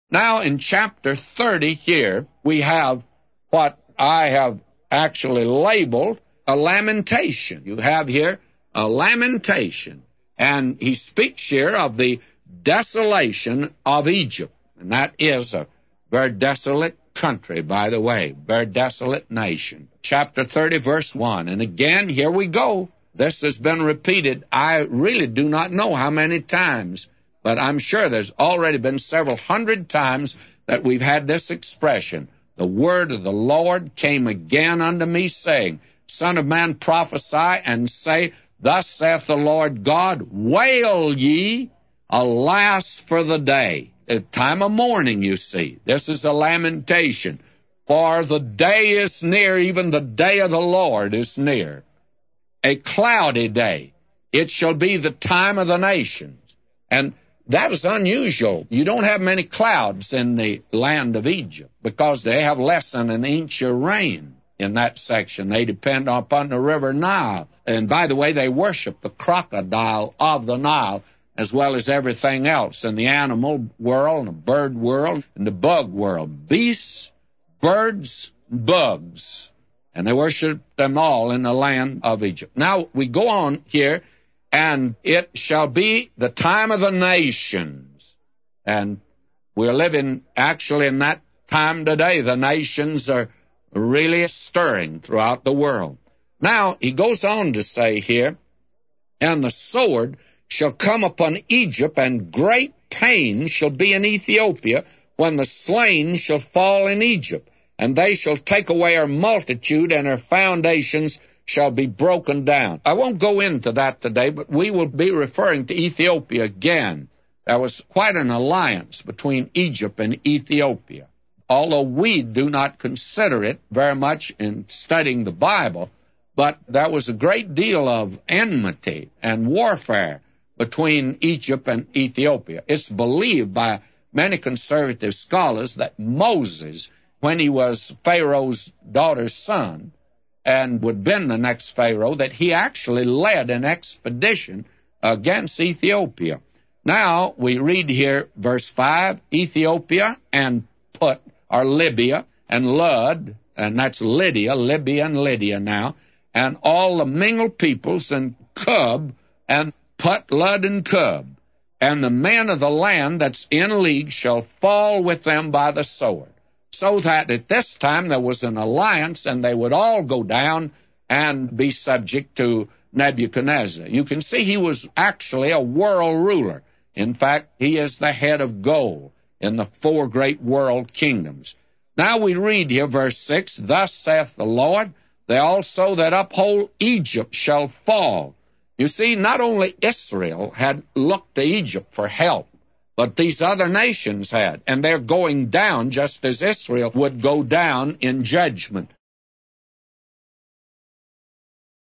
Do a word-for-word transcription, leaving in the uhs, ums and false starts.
Now, in chapter thirty here, we have what I have actually labeled a lamentation. You have here a lamentation. And he speaks here of the desolation of Egypt. And that is a very desolate country, by the way, very desolate nation. Chapter thirty, verse one. And again, here we go. This has been repeated, I really do not know how many times, but I'm sure there's already been several hundred times that we've had this expression. The word of the Lord came again unto me, saying, Son of man, prophesy, and say, Thus saith the Lord God, Wail ye, alas for the day. A time of mourning, you see. This is a lamentation. For the day is near, even the day of the Lord is near. A cloudy day. It shall be the time of the nations. And that is unusual. You don't have many clouds in the land of Egypt because they have less than an inch of rain in that section. They depend upon the river Nile. And by the way, they worship the crocodile of the Nile as well as everything else in the animal world, the bird world, and the bug world. Beasts, birds, bugs. And they worship them all in the land of Egypt. Now, we go on here, and it shall be the time of the nations. And we're living actually in that time today. The nations are really stirring throughout the world. Now, he goes on to say here, And the sword shall come upon Egypt, and great pain shall be in Ethiopia, when the slain shall fall in Egypt. And they shall take away her multitude, and her foundations shall be broken down. I won't go into that today, but we will be referring to Ethiopia again. There was quite an alliance between Egypt and Ethiopia. Although we do not consider it very much in studying the Bible, but there was a great deal of enmity and warfare between Egypt and Ethiopia. It's believed by many conservative scholars that Moses, when he was Pharaoh's daughter's son and would have been the next Pharaoh, that he actually led an expedition against Ethiopia. Now, we read here, verse five, Ethiopia and Put, or Libya, and Lud, and that's Lydia, Libya and Lydia now, and all the mingled peoples, and Cub, and Put, Lud, and Cub. And the men of the land that's in league shall fall with them by the sword. So that at this time there was an alliance, and they would all go down and be subject to Nebuchadnezzar. You can see he was actually a world ruler. In fact, he is the head of gold in the four great world kingdoms. Now we read here, verse six, Thus saith the Lord, They also that uphold Egypt shall fall. You see, not only Israel had looked to Egypt for help, but these other nations had, and they're going down just as Israel would go down in judgment.